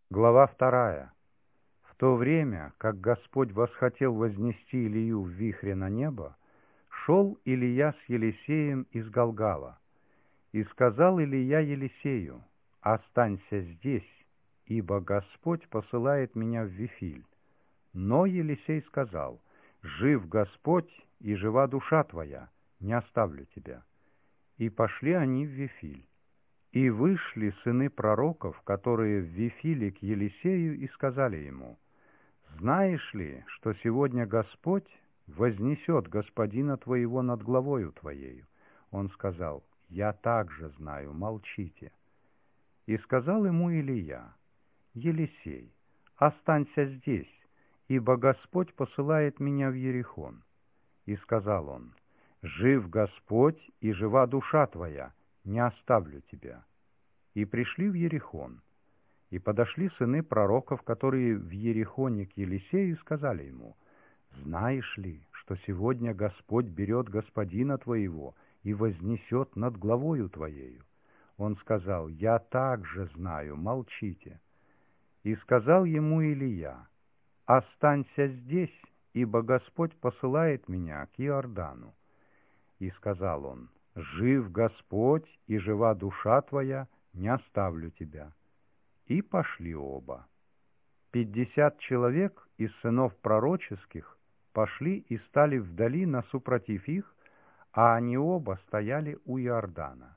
Глава 2. В то время, как Господь восхотел вознести Илию в вихре на небо, шел Илия с Елисеем из Галгала. И сказал Илия Елисею: «Останься здесь, ибо Господь посылает меня в Вифиль». Но Елисей сказал: «Жив Господь, и жива душа твоя, не оставлю тебя». И пошли они в Вифиль. И вышли сыны пророков, которые в Вифиле к Елисею, и сказали ему: «Знаешь ли, что сегодня Господь вознесет господина твоего над главою твоею?» Он сказал: «Я также знаю, молчите». И сказал ему Илия: «Елисей, останься здесь, ибо Господь посылает меня в Иерихон». И сказал он: «Жив Господь, и жива душа твоя, не оставлю тебя». И пришли в Иерихон. И подошли сыны пророков, которые в Иерихоне, к Елисею, и сказали ему: «Знаешь ли, что сегодня Господь берет господина твоего и вознесет над главою твоею?» Он сказал: «Я также знаю, молчите». И сказал ему Илия: «Останься здесь, ибо Господь посылает меня к Иордану». И сказал он: «Жив Господь, и жива душа твоя, не оставлю тебя». И пошли оба. 50 человек из сынов пророческих пошли и стали вдали насупротив их, а они оба стояли у Иордана.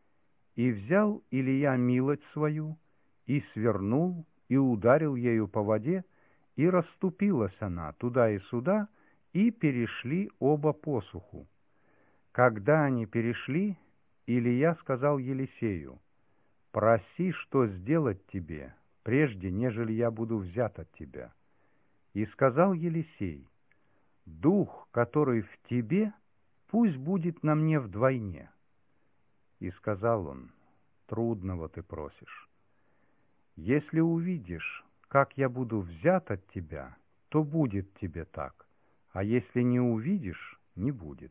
И взял Илия милость свою, и свернул, и ударил ею по воде, и расступилась она туда и сюда, и перешли оба посуху. Когда они перешли, Илия сказал Елисею: «Проси, что сделать тебе, прежде нежели я буду взят от тебя». И сказал Елисей: «Дух, который в тебе, пусть будет на мне вдвойне». И сказал он: «Трудного ты просишь. Если увидишь, как я буду взят от тебя, то будет тебе так, а если не увидишь, не будет».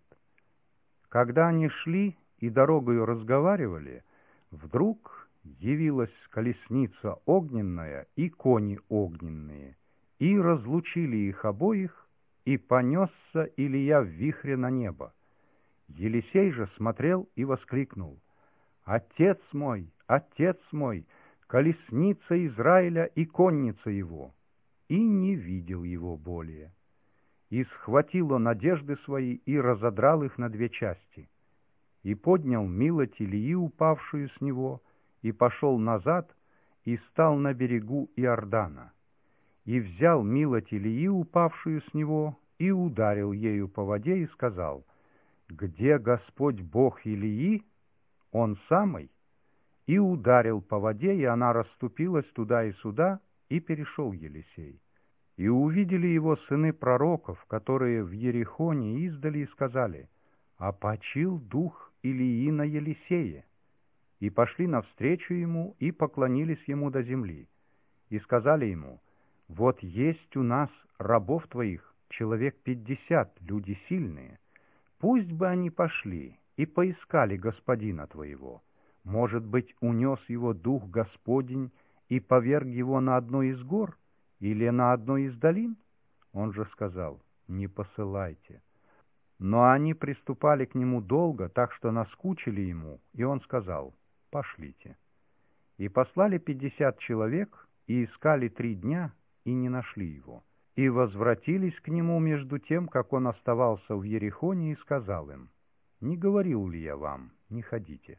Когда они шли и дорогою разговаривали, вдруг явилась колесница огненная и кони огненные, и разлучили их обоих, и понесся Илия в вихре на небо. Елисей же смотрел и воскликнул: «Отец мой, отец мой, колесница Израиля и конница его!» И не видел его более. И схватил он одежды свои и разодрал их на две части. И поднял милоть Илии, упавшую с него, и пошел назад, и стал на берегу Иордана. И взял милоть Илии, упавшую с него, и ударил ею по воде, и сказал: «Где Господь Бог Илии? Он самый». И ударил по воде, и она расступилась туда и сюда, и перешел Елисей. И увидели его сыны пророков, которые в Иерихоне, издали, и сказали: «Опочил дух Илии на Елисее». И пошли навстречу ему, и поклонились ему до земли. И сказали ему: «Вот есть у нас рабов твоих человек 50, люди сильные. Пусть бы они пошли и поискали господина твоего. Может быть, унес его дух Господень и поверг его на одной из гор или на одной из долин?» Он же сказал: «Не посылайте». Но они приступали к нему долго, так что наскучили ему, и он сказал: «Пошлите». И послали 50 человек, и искали 3 дня, и не нашли его. И возвратились к нему между тем, как он оставался в Иерихоне, и сказал им: «Не говорил ли я вам, не ходите?»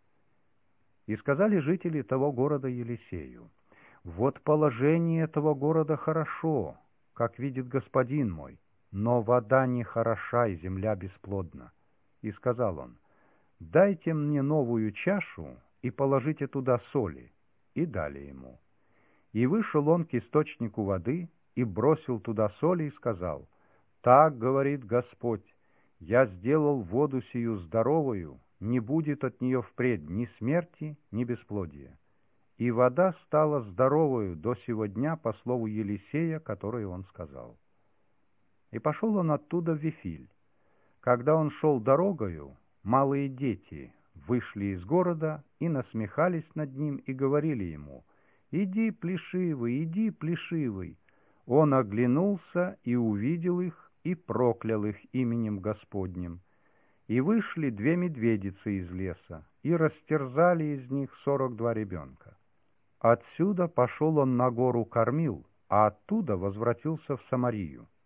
И сказали жители того города Елисею: «Вот положение этого города хорошо, как видит господин мой, но вода не хороша, и земля бесплодна». И сказал он: «Дайте мне новую чашу, и положите туда соли». И дали ему. И вышел он к источнику воды, и бросил туда соли, и сказал: «Так говорит Господь: я сделал воду сию здоровую, не будет от нее впредь ни смерти, ни бесплодия». И вода стала здоровою до сего дня по слову Елисея, которое он сказал. И пошел он оттуда в Вифиль. Когда он шел дорогою, малые дети вышли из города и насмехались над ним и говорили ему: «Иди, плешивый, иди, плешивый!» Он оглянулся и увидел их, и проклял их именем Господним. И вышли 2 медведицы из леса, и растерзали из них 42 ребенка. Отсюда пошел он на гору Кормил, а оттуда возвратился в Самарию.